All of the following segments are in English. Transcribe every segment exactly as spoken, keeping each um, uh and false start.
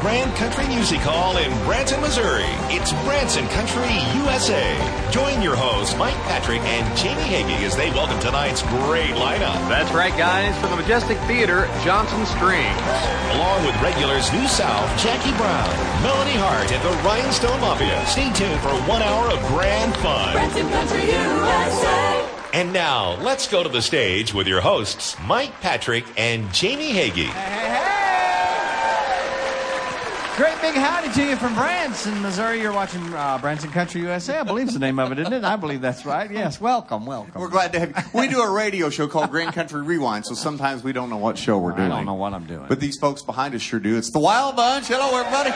Grand Country Music Hall in Branson, Missouri. It's Branson Country U S A. Join your hosts, Mike Patrick and Jamie Hagee, as they welcome tonight's great lineup. That's right, guys. From the Majestic Theater, Johnson Strings. Along with regulars New South, Jackie Brown, Melanie Hart, and the Rhinestone Mafia. Stay tuned for one hour of grand fun. Branson Country U S A. And now, let's go to the stage with your hosts, Mike Patrick and Jamie Hagee. Hey, hey, hey! Great big howdy to you from Branson, Missouri. You're watching uh, Branson Country U S A. I believe it's the name of it, isn't it? I believe that's right. Yes, welcome, welcome. We're glad to have you. We do a radio show called Grand Country Rewind, so sometimes we don't know what show we're doing. I don't know what I'm doing. But these folks behind us sure do. It's the Wild Bunch. Hello, everybody.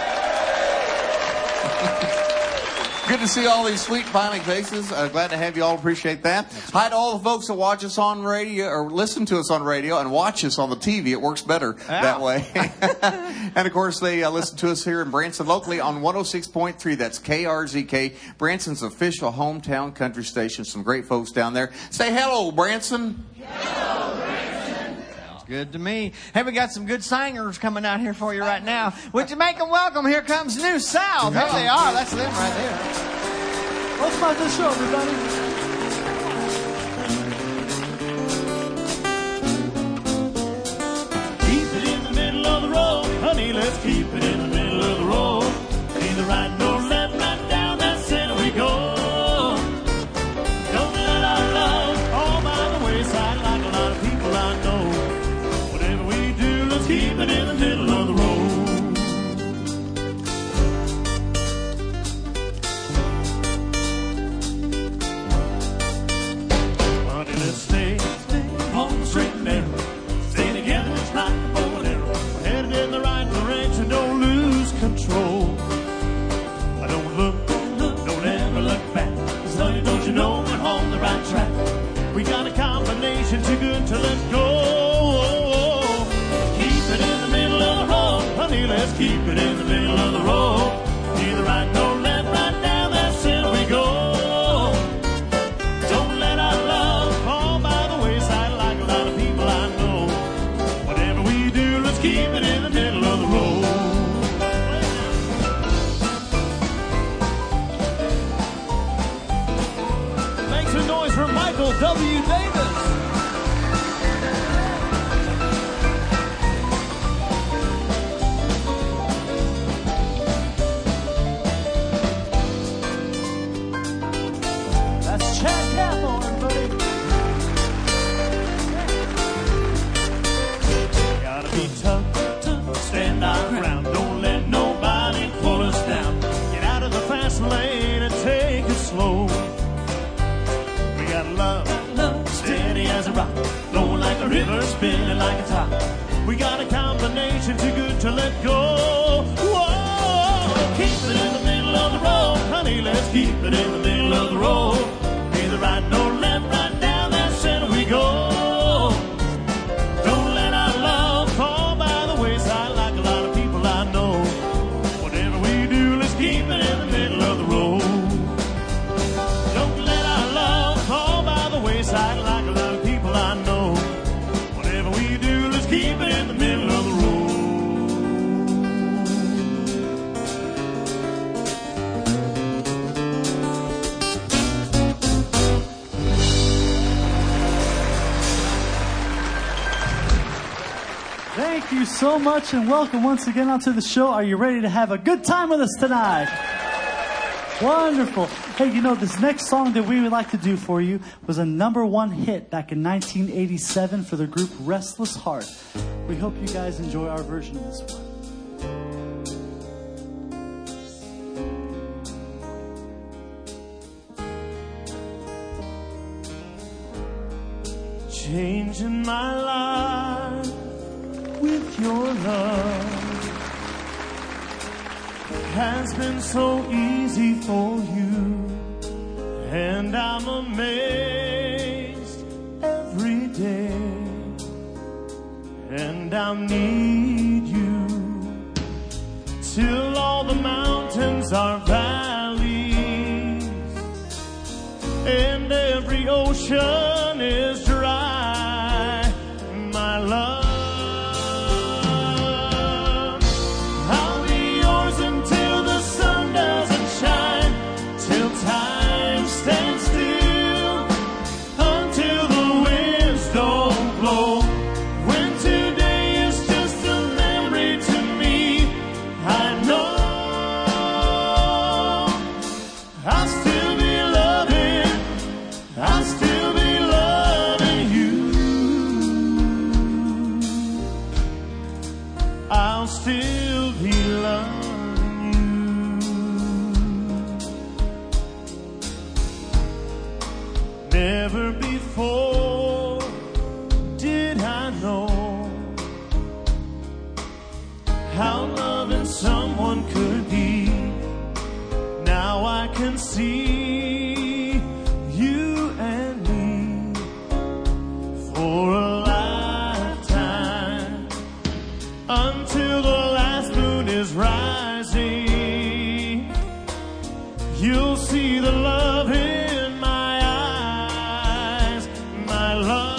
Good to see all these sweet, smiling faces. Uh, glad to have you all. Appreciate that. Hi to all the folks that watch us on radio or listen to us on radio and watch us on the T V. It works better Yeah. that way. And, of course, they uh, listen to us here in Branson locally on one oh six point three. That's K R Z K, Branson's official hometown country station. Some great folks down there. Say hello, Branson. Hello, Branson. Sounds good to me. Hey, we got some good singers coming out here for you right now. Would you make them welcome? Here comes New South. There they are. That's them right there. Let's start the show, everybody. Keep it in the middle of the road, honey, let's keep it in the middle of the road. Neither right nor left, right down that center we go. Don't let our love fall by the wayside like a lot of people I know. Whatever we do, let's keep it in the middle of the road. Honey, let's stay, stay on the straight and narrow. Stay together just like a bow and arrow. We're headed in the right direction, don't lose control. I don't look, don't look, don't ever look back. 'Cause honey, don't you know we're on the right track? We got a combination too good to let go. Keep it in the middle of the road, honey, let's keep it in the middle of the road. Neither right nor left, right down that center we go. Don't let our love fall by the wayside like a lot of people I know. Whatever we do, let's keep it in the middle of the road. Make some noise for Michael W. Davis. That's Chad Cathall, everybody. Gotta be tough, tough, stand our ground. Don't let nobody pull us down. Get out of the fast lane and take it slow. We got love, love, steady as a rock, flowing like a river, spinning like a top. We got a combination too good to let go. Whoa, keep it in the middle of the road, honey. Let's keep it in the middle of the road. Neither right nor left, right down that center we go. Don't let our love fall by the wayside like a lot of people I know. Whatever we do, let's keep it in the middle of the road. Don't let our love fall by the wayside like a lot of people I know. Whatever we do, let's keep it in the middle of the road. Thank you so much and welcome once again onto the show. Are you ready to have a good time with us tonight? Wonderful. Hey, you know, this next song that we would like to do for you was a number one hit back in nineteen eighty-seven for the group Restless Heart. We hope you guys enjoy our version of this one. Changing my life with your love has been so easy for you, and I'm amazed every day, and I need you till all the mountains are valleys and every ocean is dry, my love. I'll be before did I know how loving someone could be. Now I can see you and me for a lifetime, until the last moon is rising. You'll see the love in my eyes, my love.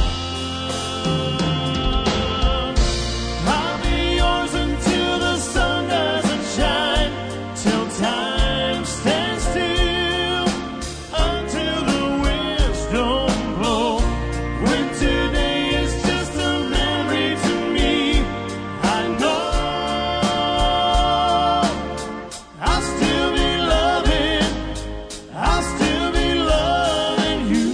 I'll be yours until the sun doesn't shine, till time stands still, until the winds don't blow. When today is just a memory to me, I know I'll still be loving, I'll still be loving you.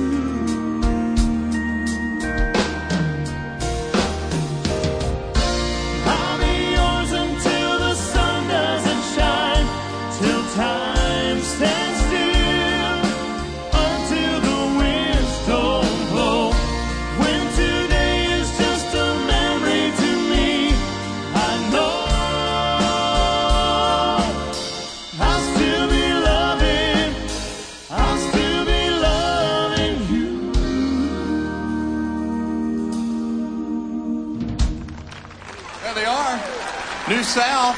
I'll be yours until the sun doesn't shine, till time stands still, until the winds don't blow. When today is just a memory to me, I know I'll still be loving, I'll still be loving you. There they are. New South.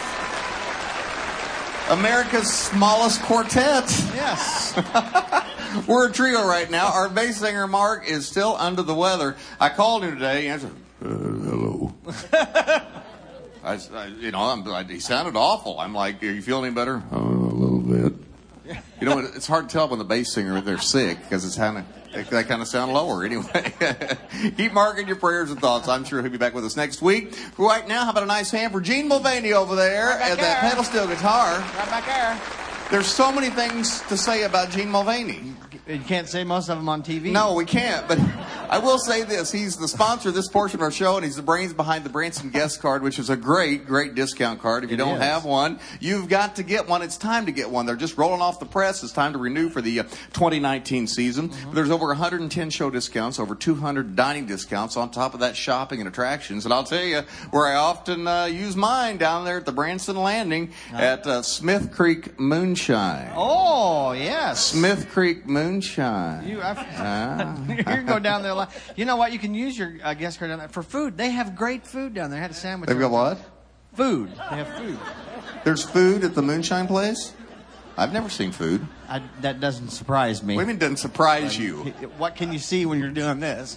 America's smallest quartet. Yes. We're a trio right now. Our bass singer, Mark, is still under the weather. I called him today. He answered, uh, hello. I, I, you know, I'm, I, he sounded awful. I'm like, are you feeling any better? Oh, a little bit. You know, it's hard to tell when the bass singer, they're sick, because it's kind of, they, they kind of sound lower anyway. Keep Mark in your prayers and thoughts. I'm sure he'll be back with us next week. For right now, how about a nice hand for Gene Mulvaney over there Right back and that there. pedal steel guitar. Right back there. There's so many things to say about Gene Mulvaney. You can't say most of them on T V. No, we can't, but I will say this. He's the sponsor of this portion of our show, and he's the brains behind the Branson Guest Card, which is a great, great discount card. If you It don't is. have one, you've got to get one. It's time to get one. They're just rolling off the press. It's time to renew for the uh, twenty nineteen season. Mm-hmm. There's over one hundred ten show discounts, over two hundred dining discounts, on top of that shopping and attractions. And I'll tell you where I often uh, use mine, down there at the Branson Landing at uh, Smith Creek Moonshine. Oh, yes. Smith Creek Moonshine. You, I, Ah. you can go down there. Like, you know what? You can use your uh, guest card down there for food. They have great food down there. I had a sandwich. They've got what? Food. They have food. There's food at the Moonshine Place? I've never seen food. I, that doesn't surprise me. What do you mean it doesn't surprise you? What can you see when you're doing this?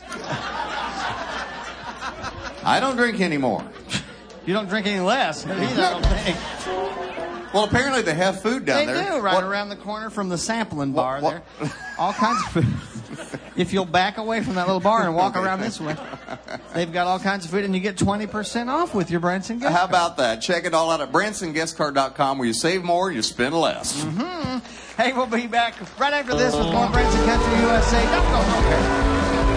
I don't drink anymore. You don't drink any less. Either, I don't think. Well, apparently they have food down They there. do, right What- around the corner from the sampling bar what- there. All kinds of food. If you'll back away from that little bar and walk around this way, they've got all kinds of food, and you get twenty percent off with your Branson gift How card. about that? Check it all out at Branson Guest Card dot com, where you save more, you spend less. Mm-hmm. Hey, we'll be back right after this with more Branson Country U S A. Don't go nowhere.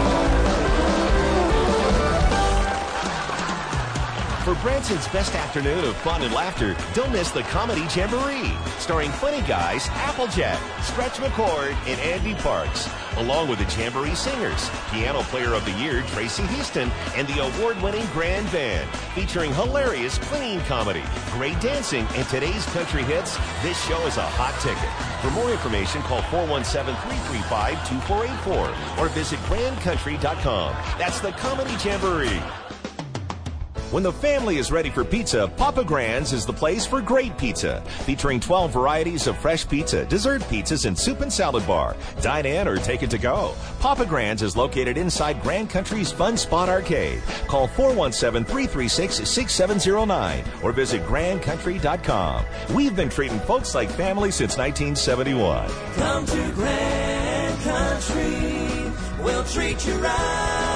For Branson's best afternoon of fun and laughter, don't miss the Comedy Jamboree, starring funny guys Applejack, Stretch McCord, and Andy Parks, along with the Jamboree singers, Piano Player of the Year Tracy Houston, and the award-winning Grand Band, featuring hilarious clean comedy, great dancing, and today's country hits. This show is a hot ticket. For more information, call four one seven, three three five, two four eight four or visit grand country dot com. That's the Comedy Jamboree. When the family is ready for pizza, Papa Grand's is the place for great pizza. Featuring twelve varieties of fresh pizza, dessert pizzas, and soup and salad bar. Dine in or take it to go. Papa Grand's is located inside Grand Country's Fun Spot Arcade. Call four one seven, three three six, six seven zero nine or visit grand country dot com. We've been treating folks like family since nineteen seventy-one. Come to Grand Country, we'll treat you right.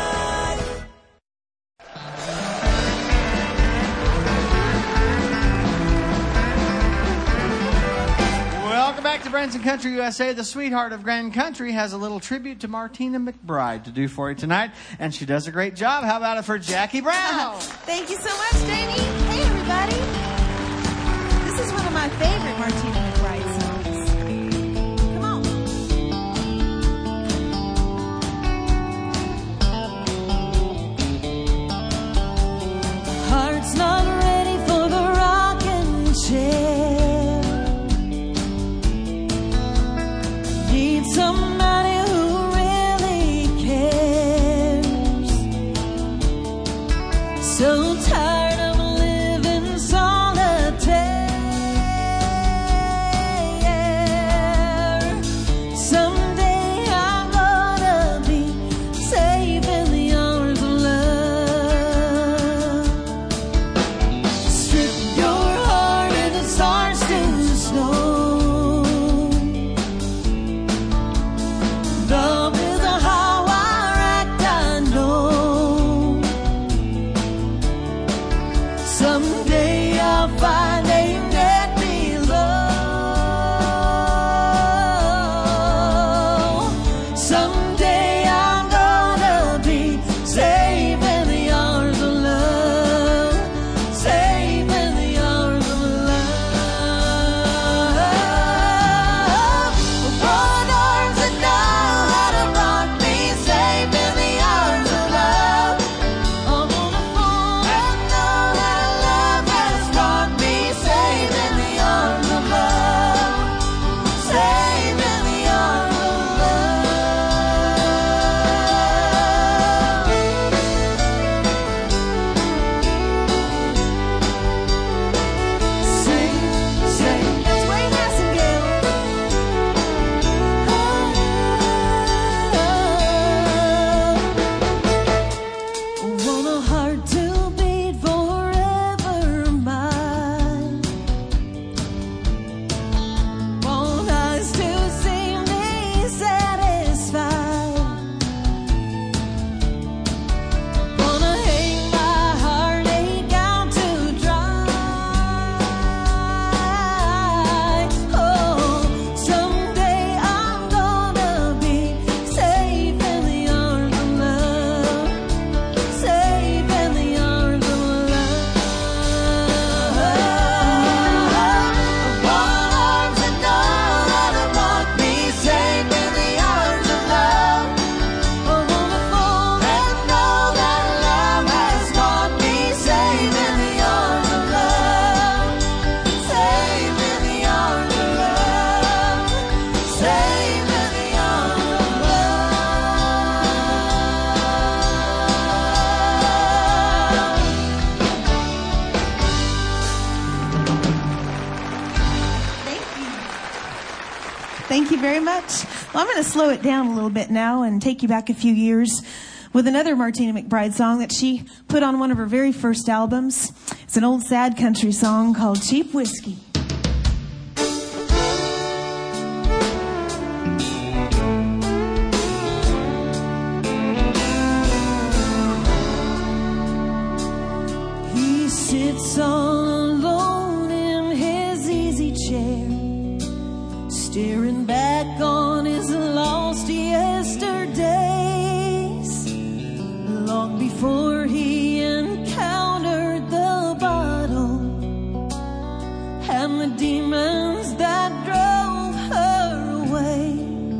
Welcome back to Branson Country U S A. The sweetheart of Grand Country has a little tribute to Martina McBride to do for you tonight, and she does a great job. How about it for Jackie Brown? Oh, thank you so much, Jamie. Hey, everybody. This is one of my favorite Martina McBride songs. Come on. Thank you very much. Well, I'm going to slow it down a little bit now and take you back a few years with another Martina McBride song that she put on one of her very first albums. It's an old sad country song called Cheap Whiskey. He sits all alone in his easy chair, staring back on his lost yesterdays, long before he encountered the bottle and the demons that drove her away.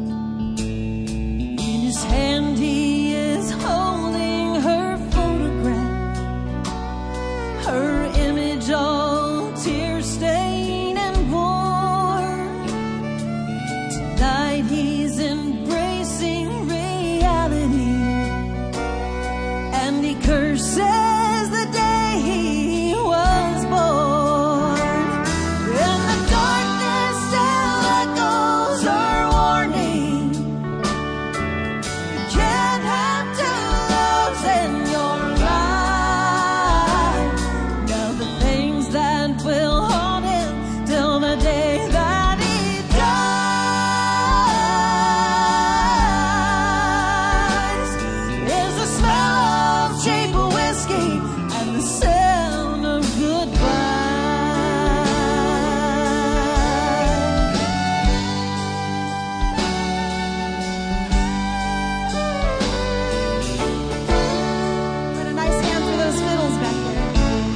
In his hand he is holding her photograph, her image all tear-stained and worn. Tonight he's embracing reality, and he curses the day he was born. In the darkness still echoes her warning. You can't have two loves in your life. Now the things that will haunt him till the day that he dies is the smell of cheap whiskey and the sound of goodbye. What a nice hand for those fiddles back there.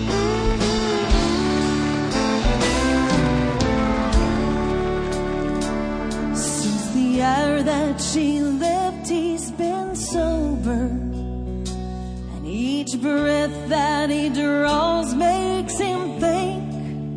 Since the hour that she left, he's been sober, and each breath that he draws makes him think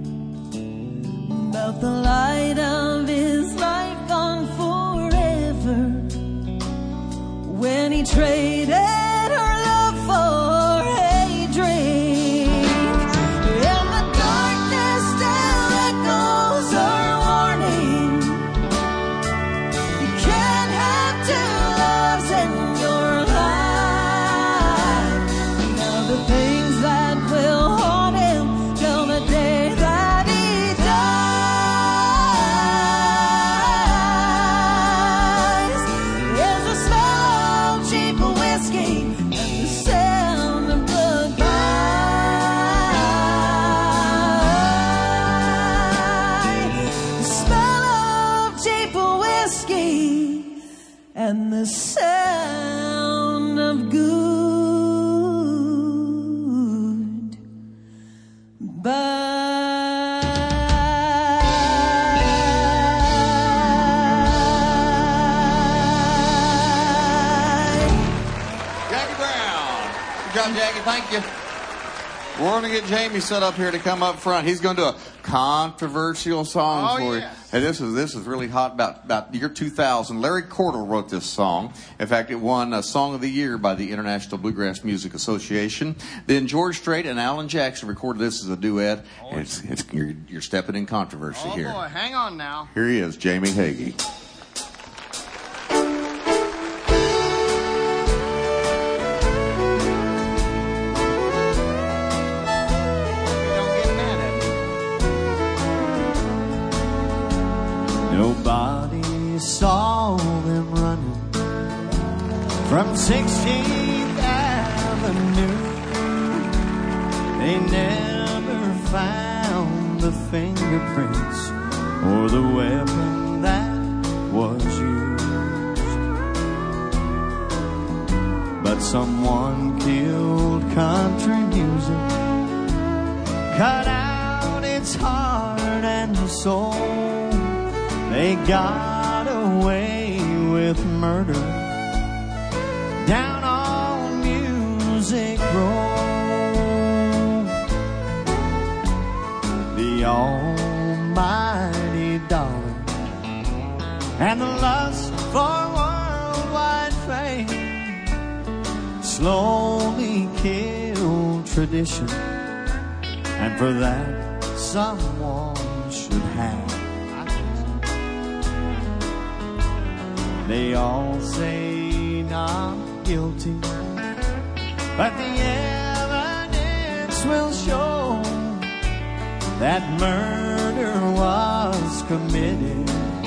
about the light of his life gone forever, when he traded her love for a drink. In the darkness still echoes her warning. You can't have two loves in your life. Now the things that will haunt him till the day that he dies is the smell of cheap whiskey and the sound of goodbye. The smell of cheap whiskey and the sound of goodbye. Jackie Brown. Good job, Jackie. Thank you. We're going to get Jamie set up here to come up front. He's going to do a controversial song Oh, for you. yes. And this is this is really hot about about the year two thousand. Larry Cordell wrote this song. In fact, it won a Song of the Year by the International Bluegrass Music Association. Then George Strait and Alan Jackson recorded this as a duet. And it's, it's you're, you're stepping in controversy Oh, here. boy, hang on now. Here he is, Jamie Hagee. Don't get mad at me. Nobody saw them running from sixteenth Avenue. They never found the fingerprints or the weapon that was used. But someone killed country music, cut out its heart and soul. They got away with murder down on Music Row. The almighty dollar and the lust for worldwide fame slowly killed tradition, and for that someone should have. They all say not guilty, but the evidence will show that murder was committed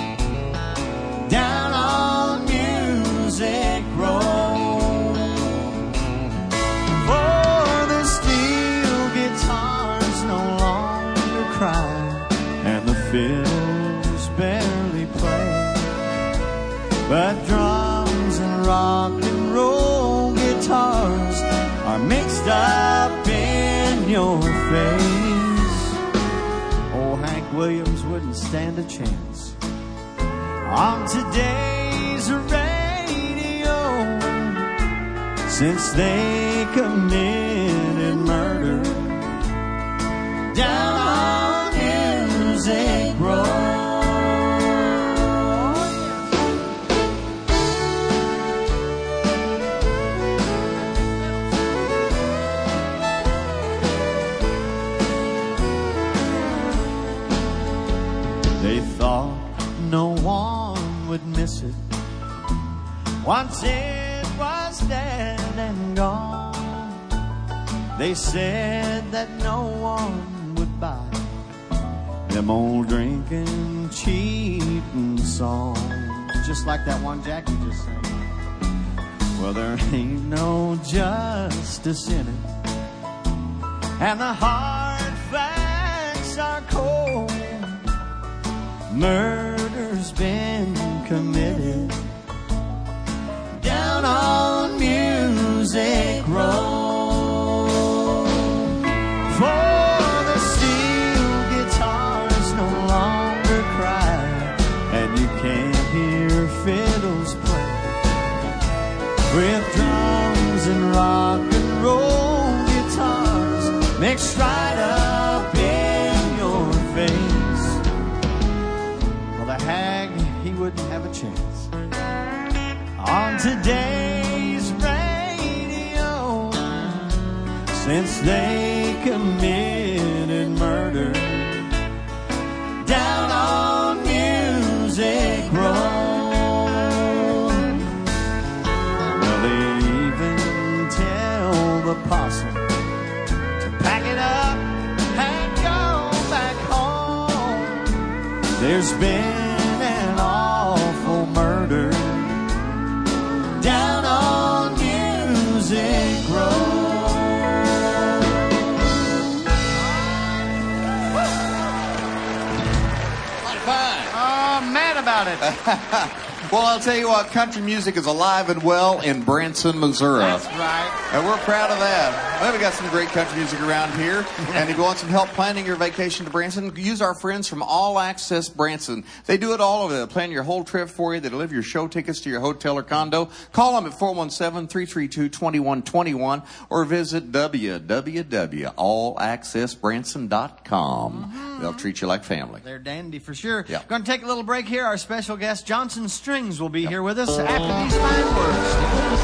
down on Music Row. For the steel guitars no longer cry, and the fiddles barely play, but drums and rock and roll guitars are mixed up in your face. Old Hank Williams wouldn't stand a chance on today's radio, since they committed murder down on Music Row. They thought no one would miss it once it was dead and gone. They said that no one would buy them old drinking, cheating songs, just like that one Jackie just sang. Well, there ain't no justice in it, and the hard facts are cold. Murder's been committed down on Music Row. For the steel guitars no longer cry, and you can't hear fiddles play, with drums and rock and roll guitars mixed right up in your face. Well, the hag, he wouldn't have a chance on today's radio, since they committed murder down on Music Row. Well, they even tell the possum to pack it up and go back home. There's been an awful murder down on Music Row. Oh, mad about it. Well, I'll tell you what, country music is alive and well in Branson, Missouri. That's right. And we're proud of that. Well, we got some great country music around here. And if you want some help planning your vacation to Branson, use our friends from All Access Branson. They do it all over. They'll plan your whole trip for you. They deliver your show tickets to your hotel or condo. Call them at four one seven, three three two, two one two one or visit w w w dot all access branson dot com. Mm-hmm. They'll treat you like family. They're dandy for sure. Yeah. Going to take a little break here. Our special guest, Johnson Strings, will be here with us after these fine words.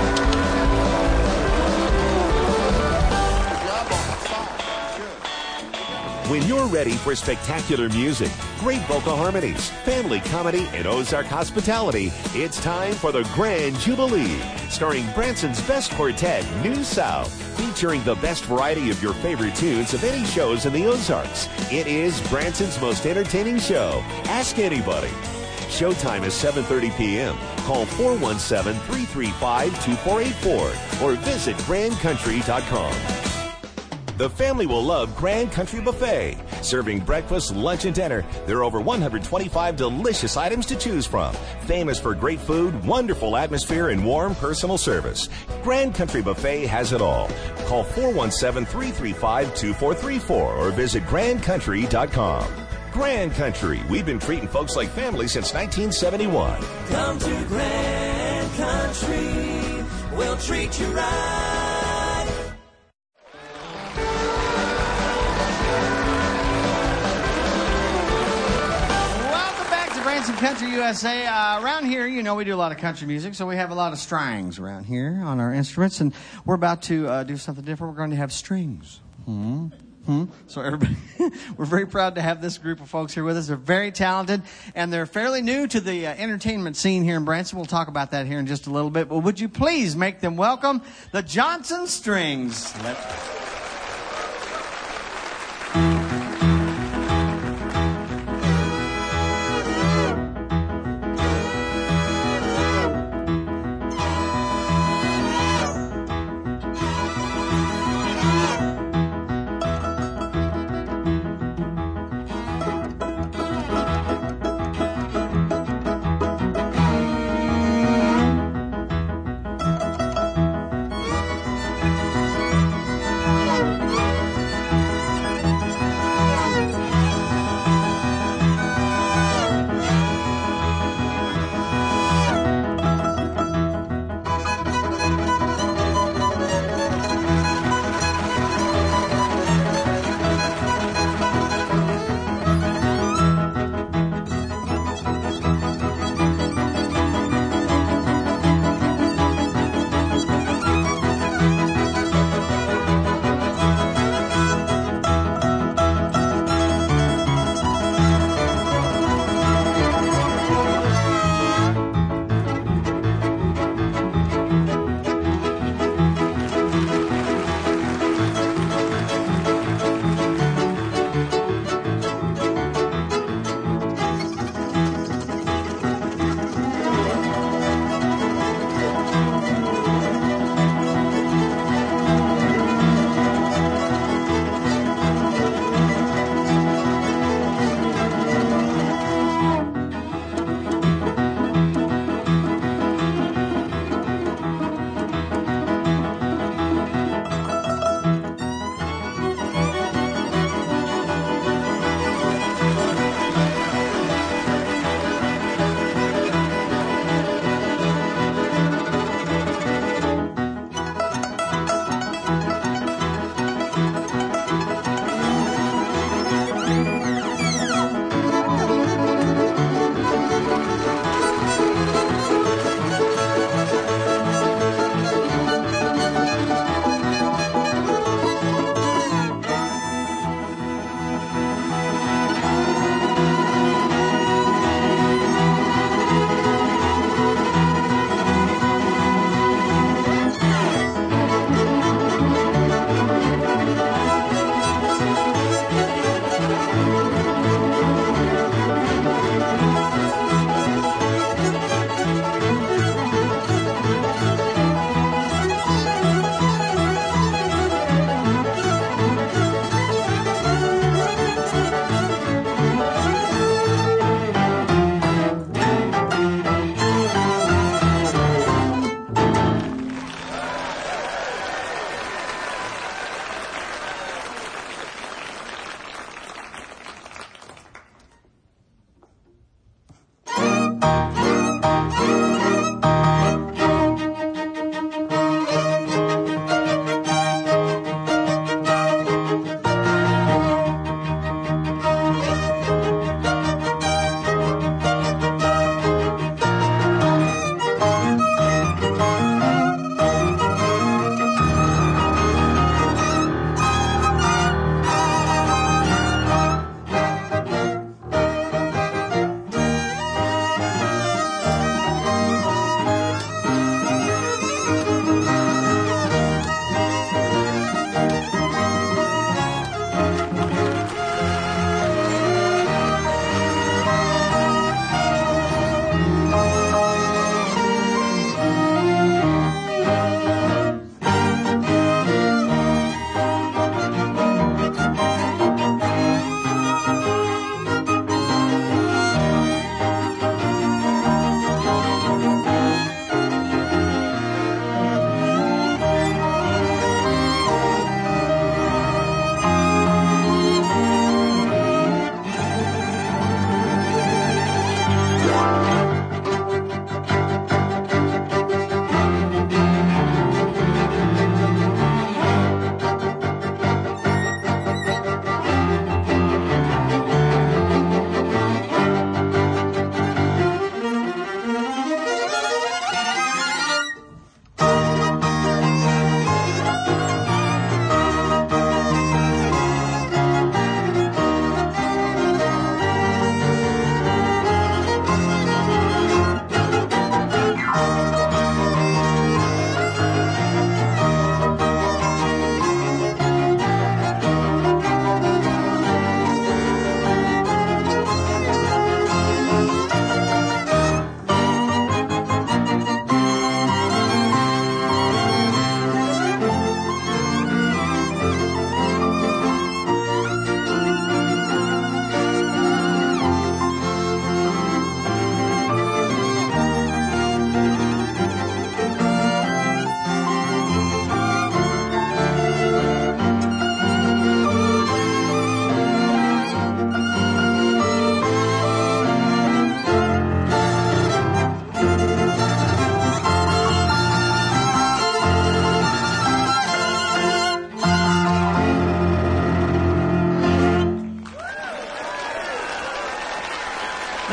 When you're ready for spectacular music, great vocal harmonies, family comedy, and Ozark hospitality, it's time for the Grand Jubilee, starring Branson's best quartet, New South, featuring the best variety of your favorite tunes of any shows in the Ozarks. It is Branson's most entertaining show. Ask anybody. Showtime is seven thirty p.m. Call four one seven, three three five, two four eight four or visit grand country dot com. The family will love Grand Country Buffet. Serving breakfast, lunch, and dinner, there are over one hundred twenty-five delicious items to choose from. Famous for great food, wonderful atmosphere, and warm personal service. Grand Country Buffet has it all. Call four one seven, three three five, two four three four or visit grand country dot com. Grand Country, we've been treating folks like family since nineteen seventy-one. Come to Grand Country, we'll treat you right. Welcome back to Branson Country U S A. Uh, around here, you know, we do a lot of country music, so we have a lot of strings around here on our instruments, and we're about to uh, do something different. We're going to have strings. Hmm. Hmm? So everybody, we're very proud to have this group of folks here with us. They're very talented, and they're fairly new to the uh, entertainment scene here in Branson. We'll talk about that here in just a little bit. But would you please make them welcome the Johnson Strings? Let's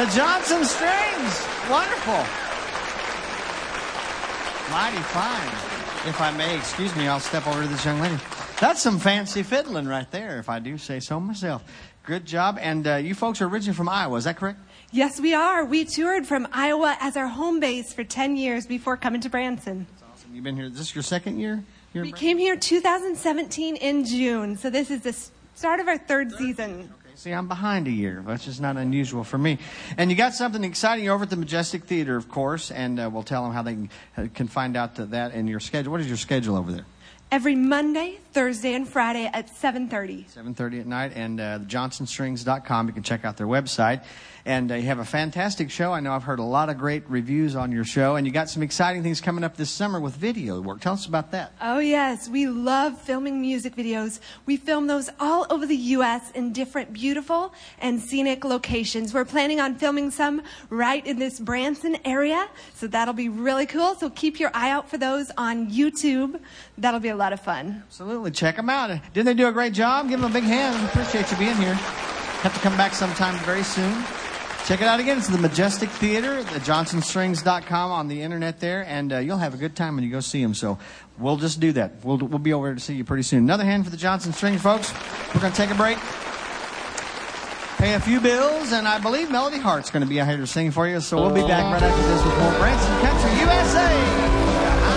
The Johnson Strings. Wonderful. Mighty fine. If I may, excuse me, I'll step over to this young lady. That's some fancy fiddling right there, if I do say so myself. Good job. And uh, you folks are originally from Iowa, is that correct? Yes, we are. We toured from Iowa as our home base for ten years before coming to Branson. That's awesome. You've been here, is this your second year? Here we came here two thousand seventeen in June, so this is the start of our third season. Okay, see, I'm behind a year, which is not unusual for me. And you got something exciting over at the Majestic Theater, of course, and uh, we'll tell them how they can, uh, can find out that in your schedule. What is your schedule over there? Every Monday, Thursday, and Friday at seven thirty. seven thirty at night, and uh, johnson strings dot com. You can check out their website. And uh, you have a fantastic show. I know I've heard a lot of great reviews on your show, and you got some exciting things coming up this summer with video work. Tell us about that. Oh, yes. We love filming music videos. We film those all over the U S in different beautiful and scenic locations. We're planning on filming some right in this Branson area, so that'll be really cool. So keep your eye out for those on YouTube. That'll be a lot of fun. Absolutely. Check them out. Didn't they do a great job? Give them a big hand. We appreciate you being here. Have to come back sometime very soon. Check it out again. It's the Majestic Theater, the johnson strings dot com on the internet there, and uh, you'll have a good time when you go see them. So we'll just do that. We'll we'll be over to see you pretty soon. Another hand for the Johnson Strings, folks. We're going to take a break, pay a few bills, and I believe Melody Hart's going to be out here to sing for you. So we'll be back right after this with more Branson Country U S A.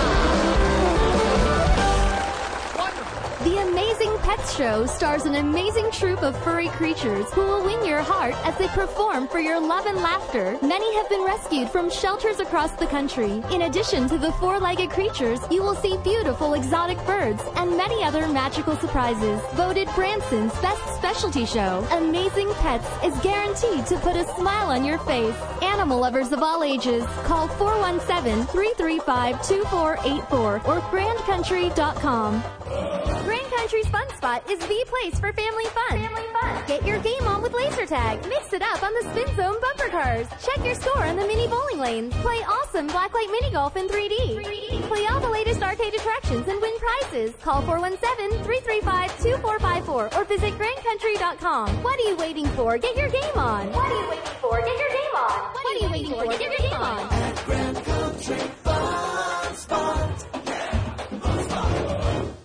The Amazing Pets Show stars an amazing troupe of furry creatures who will win your heart as they perform for your love and laughter. Many have been rescued from shelters across the country. In addition to the four-legged creatures, you will see beautiful exotic birds and many other magical surprises. Voted Branson's best specialty show, Amazing Pets is guaranteed to put a smile on your face. Animal lovers of all ages, call four one seven, three three five, two four eight four or grand country dot com. Grand Country's Fun Spot is the place for family fun. Family fun. Get your game on with laser tag. Mix it up on the Spin Zone bumper cars. Check your score on the mini bowling lanes. Play awesome blacklight mini golf in three D. three D. Play all the latest arcade attractions and win prizes. Call four one seven, three three five, two four five four or visit grand country dot com. What are you waiting for? Get your game on. What are you waiting for? Get your game on. What are you waiting for? Get your game on. At Grand Country Fun Spot. Fun Spot.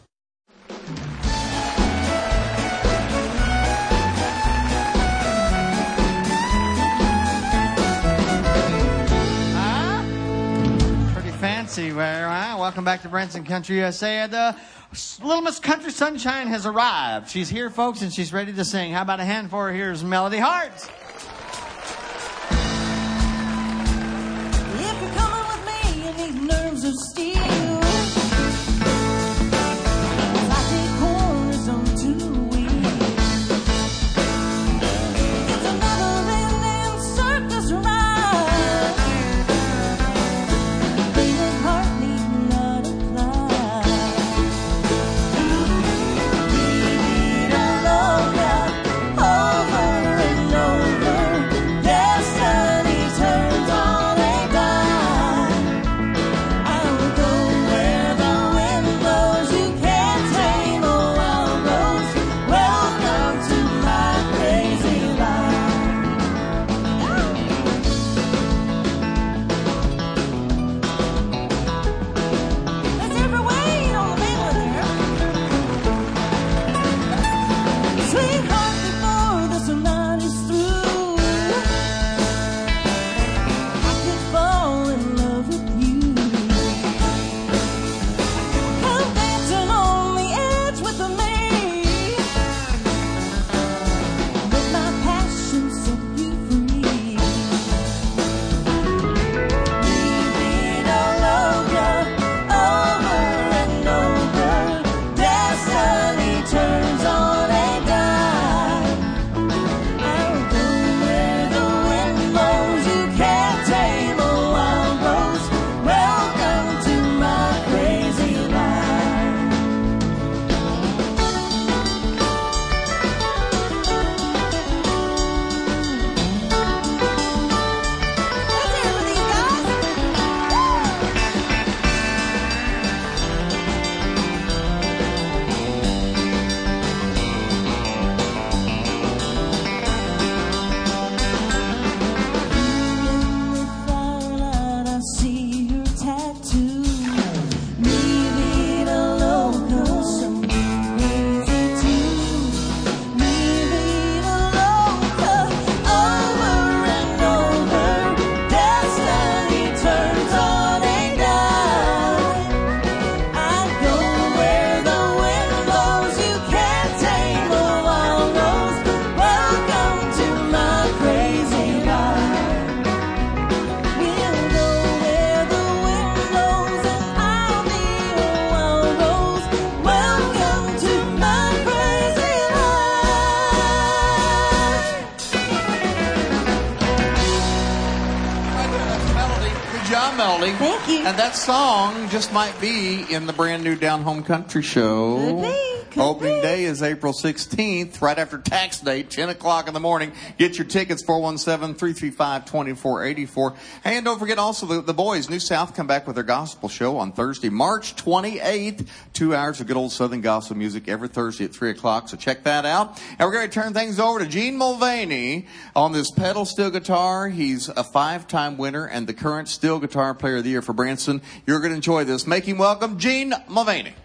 Fancy. Well, welcome back to Branson Country U S A. The Little Miss Country Sunshine has arrived. She's here, folks, and she's ready to sing. How about a hand for her? Here's Melody Hart. If you're coming with me and these nerves of steel, I take corners on two wheels. It's a never-ending circus ride. Being a heart need not apply. Repeat all over, over and over. And that song just might be in the brand new Down Home Country Show. Could be. Could Opening be. day is April sixteenth, right after tax day, ten o'clock in the morning. Get your tickets, four one seven, three three five, two four eight four. Hey, and don't forget also the, the boys, New South, come back with their gospel show on Thursday, March twenty-eighth. Two hours of good old Southern gospel music every Thursday at three o'clock, so check that out. And we're going to turn things over to Gene Mulvaney on this pedal steel guitar. He's a five-time winner and the current steel guitar player of the year for Branson. You're going to enjoy this. Make him welcome, Gene Mulvaney.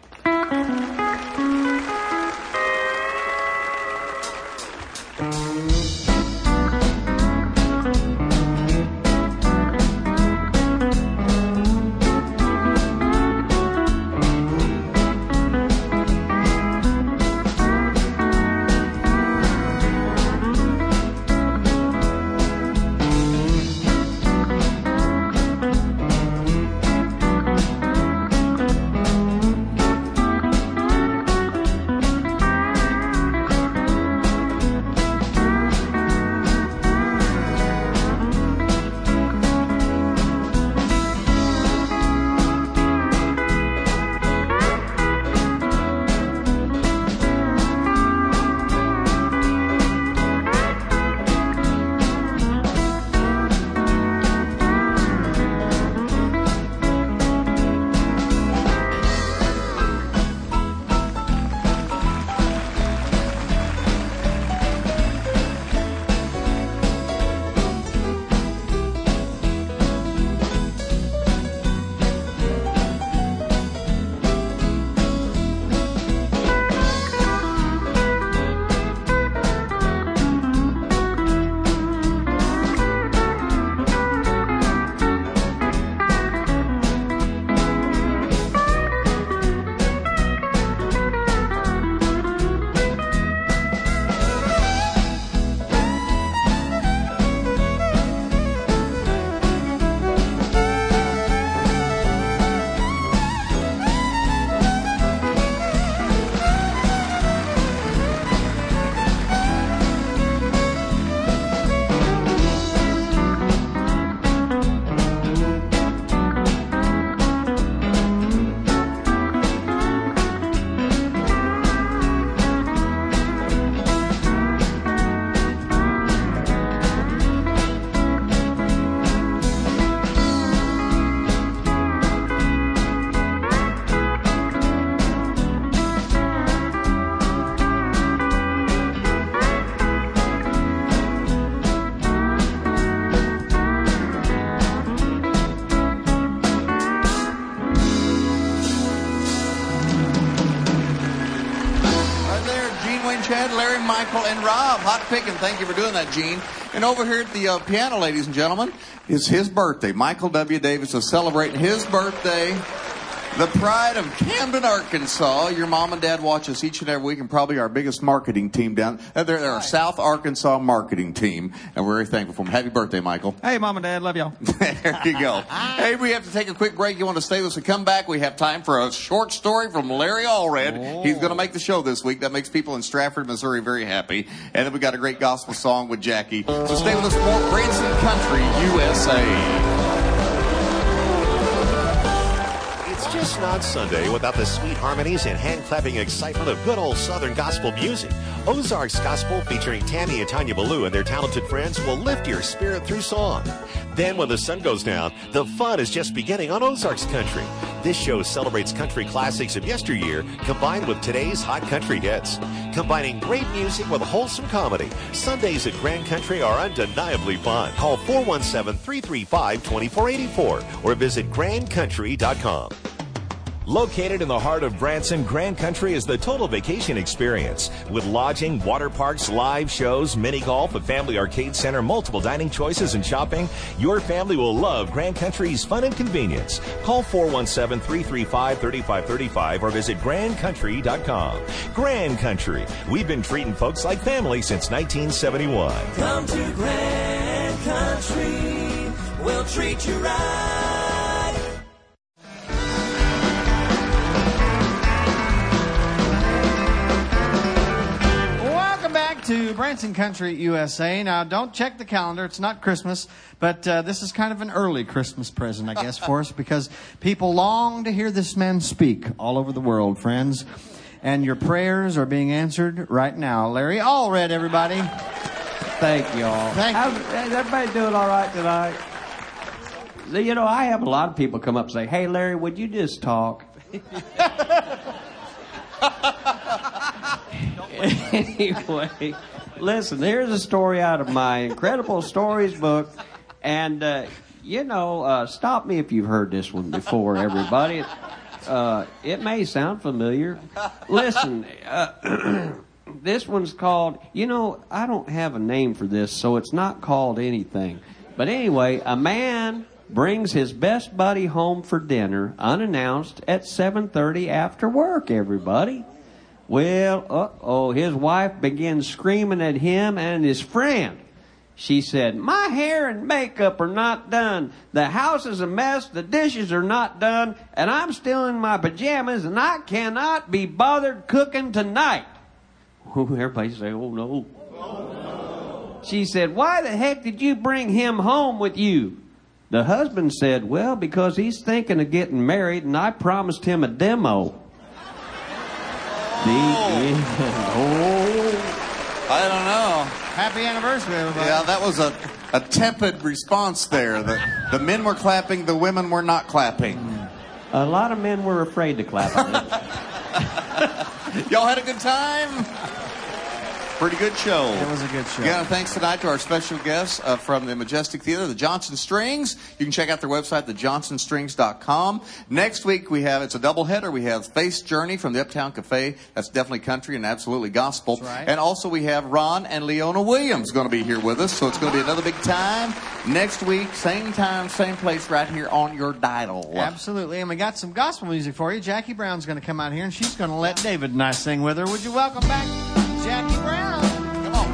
Chad, Larry, Michael, and Rob. Hot picking. Thank you for doing that, Gene. And over here at the uh, piano, ladies and gentlemen, is his birthday. Michael W. Davis is celebrating his birthday. The pride of Camden, Arkansas. Your mom and dad watch us each and every week, and probably our biggest marketing team down. Uh, they're, they're our South Arkansas marketing team, and we're very thankful for them. Happy birthday, Michael. Hey, mom and dad, love y'all. There you go. Hey, we have to take a quick break. You want to stay with us and come back? We have time for a short story from Larry Allred. Oh. He's going to make the show this week. That makes people in Stratford, Missouri very happy. And then we got a great gospel song with Jackie. So stay with us for Branson Country, U S A. It's just not Sunday without the sweet harmonies and hand-clapping excitement of good old Southern gospel music. Ozarks Gospel, featuring Tammy and Tanya Ballou and their talented friends, will lift your spirit through song. Then when the sun goes down, the fun is just beginning on Ozarks Country. This show celebrates country classics of yesteryear combined with today's hot country hits. Combining great music with wholesome comedy, Sundays at Grand Country are undeniably fun. Call four one seven, three three five, two four eight four or visit grand country dot com. Located in the heart of Branson, Grand Country is the total vacation experience. With lodging, water parks, live shows, mini golf, a family arcade center, multiple dining choices, and shopping, your family will love Grand Country's fun and convenience. Call four one seven, three three five, three five three five or visit grand country dot com. Grand Country. We've been treating folks like family since nineteen seventy-one. Come to Grand Country. We'll treat you right. To Branson Country U S A. Now, don't check the calendar. It's not Christmas, but uh, this is kind of an early Christmas present, I guess, for us, because people long to hear this man speak all over the world, friends. And your prayers are being answered right now. Larry Allred, everybody. Thank you all. Thank you. How's, is everybody doing all right tonight? You know, I have a lot of people come up and say, "Hey, Larry, would you just talk?" Anyway, listen, here's a story out of my Incredible Stories book. And, uh, you know, uh, stop me if you've heard this one before, everybody. Uh, it may sound familiar. Listen, uh, this one's called, you know, I don't have a name for this, so it's not called anything. But anyway, a man brings his best buddy home for dinner unannounced at seven thirty after work, everybody. Well, uh-oh, his wife begins screaming at him and his friend. She said, "My hair and makeup are not done. The house is a mess. The dishes are not done. And I'm still in my pajamas and I cannot be bothered cooking tonight." Everybody say, "Oh, no." Oh, no. She said, "Why the heck did you bring him home with you?" The husband said, "Well, because he's thinking of getting married and I promised him a demo." The end. Oh, I don't know. Happy anniversary, everybody. Yeah, that was a, a tepid response there. The, the men were clapping, the women were not clapping. A lot of men were afraid to clap. Y'all had a good time? Pretty good show. It was a good show. Again, thanks tonight to our special guests uh, from the Majestic Theater, the Johnson Strings. You can check out their website, the johnson strings dot com. Next week, we have, it's a doubleheader. We have Faith's Journey from the Uptown Cafe. That's definitely country and absolutely gospel. That's right. And also we have Ron and Leona Williams going to be here with us. So it's going to be another big time. Next week, same time, same place, right here on your dial. Absolutely. And we got some gospel music for you. Jackie Brown's going to come out here, and she's going to let David and I sing with her. Would you welcome back Jackie Brown? Come on.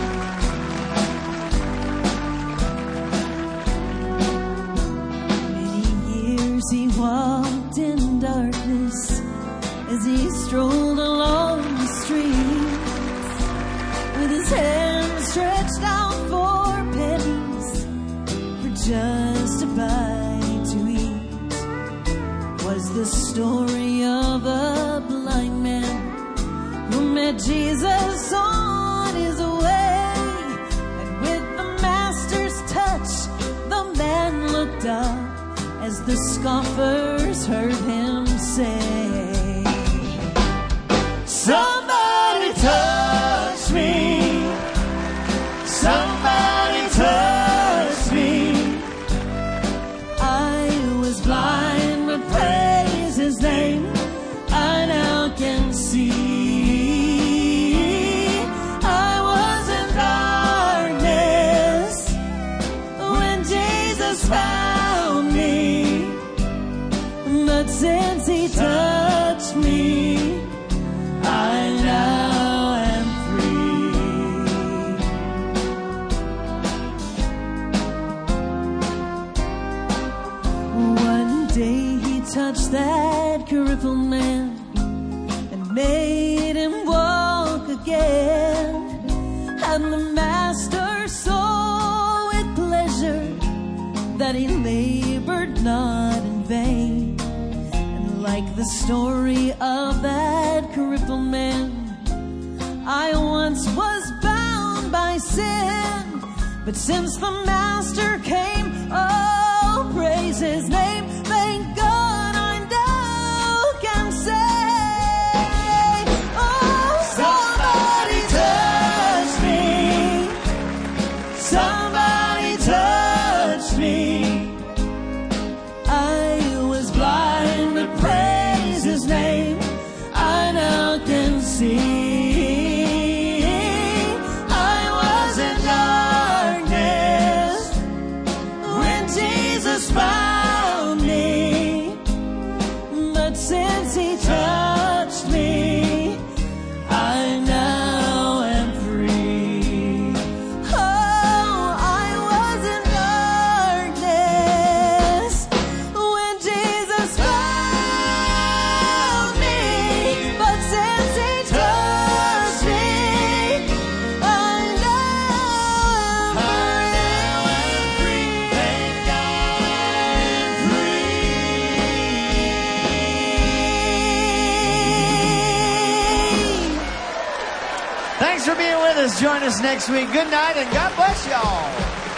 Many years he walked in darkness as he strolled along the street, with his hands stretched out for pennies, for just a bite to eat. Was the story of a blind man who met Jesus on his way, and with the master's touch the man looked up as the scoffers heard him say, "Somebody touch me, somebody touch me. I was blind but praise his name, I now can see. I was in darkness when Jesus found me, but since he touched me, I now am free." One day he touched that crippled man and made him walk again, and the master saw with pleasure that he labored not in vain. And like the story of that crippled man, I once was bound by sin, but since the master came, oh, praise his name. Thank God I now can say, oh, somebody touch me, somebody touch me. I was blind but praise his name, I now can see. I was in darkness when Jesus found me, but since he touched me, I now am free. Oh, I was in darkness when Jesus found me, but since he touched me, I us. Join us next week. Good night and God bless y'all.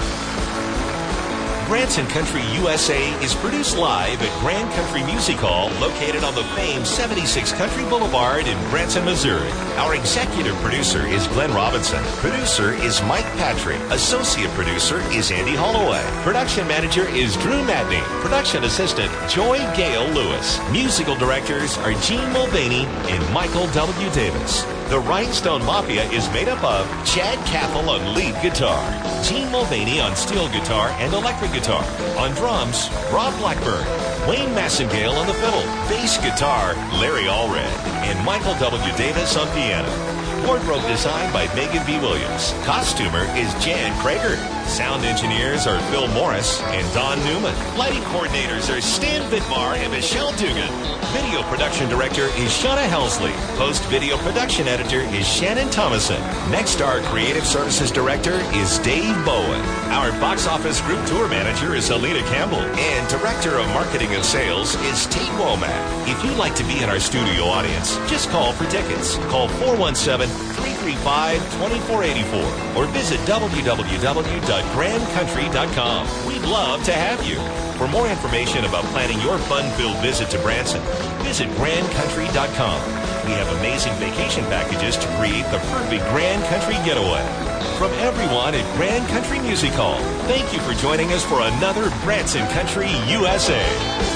Branson Country U S A is produced live at Grand Country Music Hall, located on the famed seventy-six Country Boulevard in Branson, Missouri. Our executive producer is Glenn Robinson. Producer is Mike Patrick. Associate producer is Andy Holloway. Production manager is Drew Madney. Production assistant, Joy Gale Lewis. Musical directors are Gene Mulvaney and Michael W. Davis. The Rhinestone Mafia is made up of Chad Cappell on lead guitar, Gene Mulvaney on steel guitar and electric guitar. On drums, Rob Blackburn, Wayne Massengale on the fiddle, bass guitar, Larry Allred, and Michael W. Davis on piano. Wardrobe design by Megan B. Williams. Costumer is Jan Krager. Sound engineers are Phil Morris and Don Newman. Lighting coordinators are Stan Vidmar and Michelle Dugan. Video production director is Shauna Helsley. Post-video production editor is Shannon Thomason. Next, our creative services director is Dave Bowen. Our box office group tour manager is Alina Campbell. And director of marketing and sales is Tate Womack. If you'd like to be in our studio audience, just call for tickets. Call four one seven, three three five, two four eight four or visit w w w dot grand country dot com. We'd love to have you. For more information about planning your fun-filled visit to Branson, visit grand country dot com. We have amazing vacation packages to create the perfect Grand Country getaway. From everyone at Grand Country Music Hall, thank you for joining us for another Branson Country U S A.